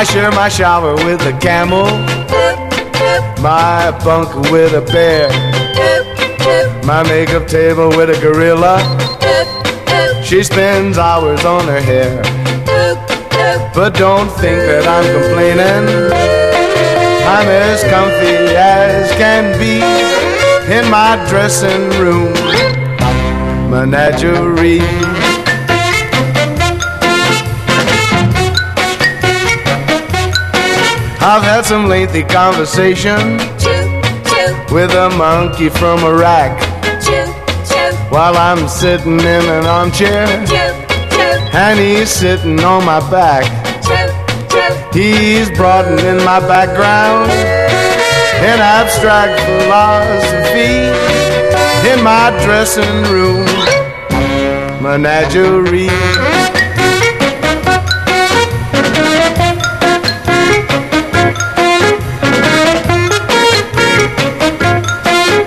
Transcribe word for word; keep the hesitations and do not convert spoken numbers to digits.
I share my shower with a camel, my bunk with a bear, my makeup table with a gorilla. She spends hours on her hair. But don't think that I'm complaining. I'm as comfy as can be in my dressing room menagerie. I've had some lengthy conversation with a monkey from Iraq while I'm sitting in an armchair and he's sitting on my back. He's broadening my background in abstract philosophy in my dressing room menagerie.